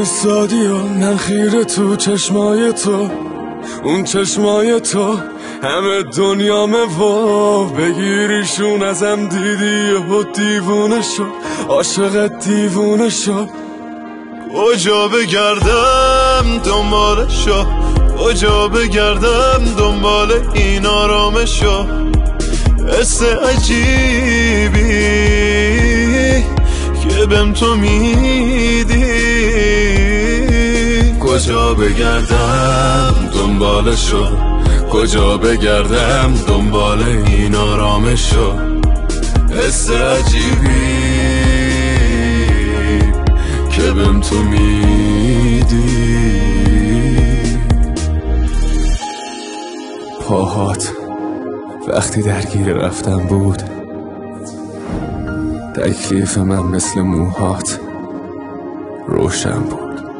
ایستادی و من خیره تو چشمای تو، اون چشمای تو همه دنیامه و بگیریشون ازم دیدی و دیوونه شو، عاشقت دیوونه شو. کجا بگردم دنبالشو، کجا بگردم دنبال این آرامشو. حس عجیبی که بهم تو میدی. کجا بگردم دنبالشو، کجا بگردم دنبال این آرامشو. حس عجیبی که بهم تو میدی. پاهات وقتی درگیر رفتن بود، تکلیف من مثل موهات روشن بود.